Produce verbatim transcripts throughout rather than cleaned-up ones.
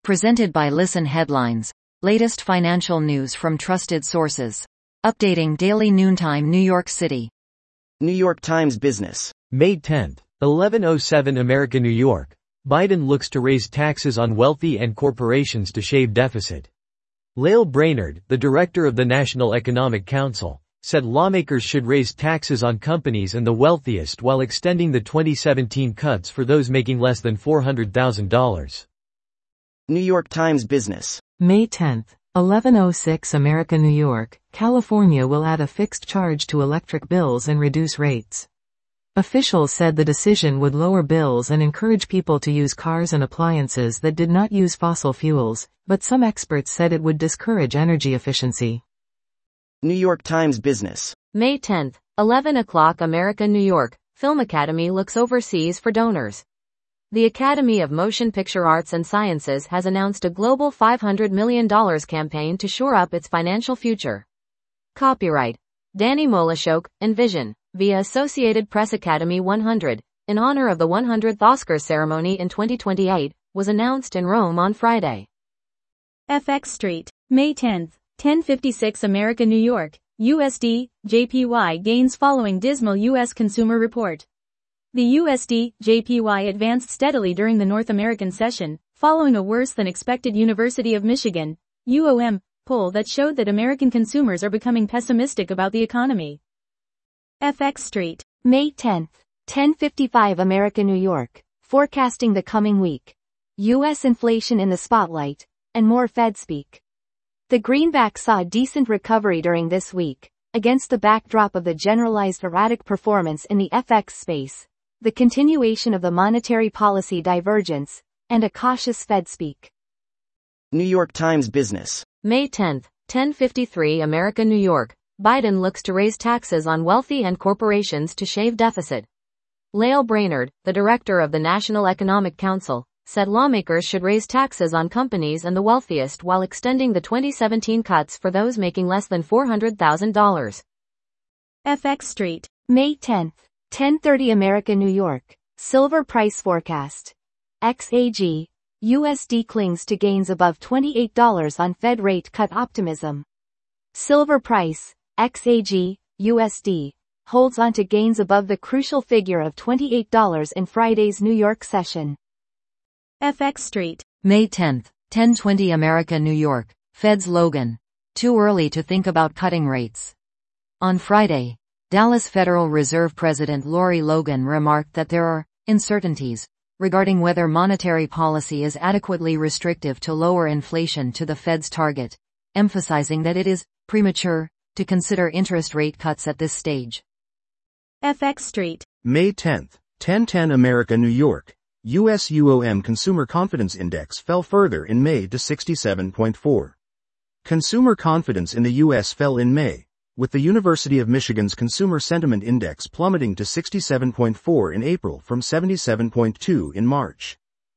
Presented by Listen Headlines. Latest financial news from trusted sources. Updating daily noontime New York City. New York Times Business. May tenth, eleven oh seven America, New York. Biden looks to raise taxes on wealthy and corporations to shave deficit. Lael Brainard, the director of the National Economic Council, said lawmakers should raise taxes on companies and the wealthiest while extending the twenty seventeen cuts for those making less than four hundred thousand dollars. New York Times Business. May tenth, eleven oh six America, New York. California will add a fixed charge to electric bills and reduce rates. Officials said the decision would lower bills and encourage people to use cars and appliances that did not use fossil fuels, but some experts said it would discourage energy efficiency. New York Times Business. May tenth, eleven o'clock America, New York. Film Academy looks overseas for donors. The Academy of Motion Picture Arts and Sciences has announced a global five hundred million dollars campaign to shore up its financial future. Copyright Danny Molashok, Envision, via Associated Press. Academy one hundred, in honor of the one hundredth Oscars ceremony in twenty twenty-eight, was announced in Rome on Friday. F X Street. May tenth, ten fifty-six America, New York. U S D, J P Y gains following dismal U S consumer report. The U S D, J P Y advanced steadily during the North American session, following a worse-than-expected University of Michigan, U O M, poll that showed that American consumers are becoming pessimistic about the economy. F X Street. May tenth, ten fifty-five America, New York. Forecasting the coming week. U S inflation in the spotlight, and more Fed speak. The greenback saw a decent recovery during this week, against the backdrop of the generalized erratic performance in the F X space, the continuation of the monetary policy divergence, and a cautious Fed speak. New York Times Business. May tenth, ten fifty-three America, New York. Biden looks to raise taxes on wealthy and corporations to shave deficit. Lael Brainard, the director of the National Economic Council, said lawmakers should raise taxes on companies and the wealthiest while extending the twenty seventeen cuts for those making less than four hundred thousand dollars. F X Street. May tenth, ten thirty America, New York. Silver price forecast. X A G. U S D clings to gains above twenty-eight dollars on Fed rate cut optimism. Silver price, X A G, U S D, holds on to gains above the crucial figure of twenty-eight dollars in Friday's New York session. F X Street. May tenth, ten twenty America, New York. Fed's Logan. Too early to think about cutting rates. On Friday, Dallas Federal Reserve President Lori Logan remarked that there are uncertainties regarding whether monetary policy is adequately restrictive to lower inflation to the Fed's target, emphasizing that it is premature to consider interest rate cuts at this stage. F X Street. May tenth, ten ten America, New York. U S U O M Consumer Confidence Index fell further in May to sixty-seven point four. Consumer confidence in the U S fell in May, with the University of Michigan's Consumer Sentiment Index plummeting to sixty-seven point four in April from seventy-seven point two in March.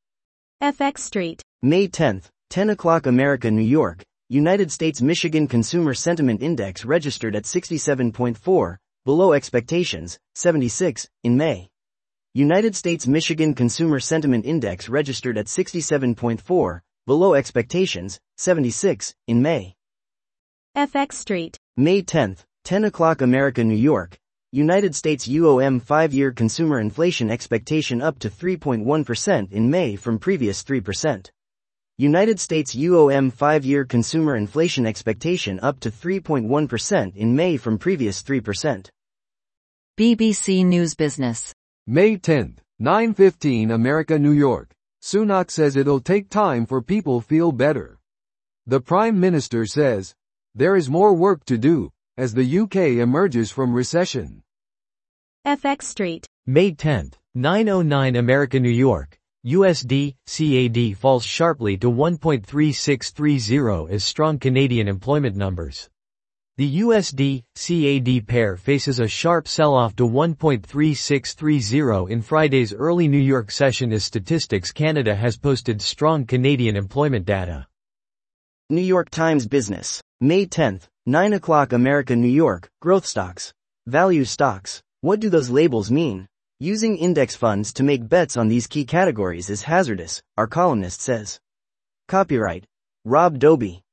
F X Street. May tenth, ten o'clock America, New York. United States Michigan Consumer Sentiment Index registered at sixty-seven point four, below expectations, seventy-six, in May. United States Michigan Consumer Sentiment Index registered at sixty-seven point four, below expectations, seventy-six, in May. F X Street. May tenth, ten o'clock America, New York. United States U O M five-year consumer inflation expectation up to three point one percent in May from previous three percent. United States U O M five-year consumer inflation expectation up to three point one percent in May from previous three percent. B B C News Business. May tenth, nine fifteen America, New York. Sunak says it'll take time for people feel better. The Prime Minister says, there is more work to do, as the U K emerges from recession. F X Street. May tenth, nine oh nine America, New York. U S D, C A D falls sharply to one point three six three zero as strong Canadian employment numbers. The U S D, C A D pair faces a sharp sell-off to one point three six three zero in Friday's early New York session as Statistics Canada has posted strong Canadian employment data. New York Times Business. May tenth, nine o'clock America, New York. Growth stocks. Value stocks. What do those labels mean? Using index funds to make bets on these key categories is hazardous, our columnist says. Copyright Rob Dobie.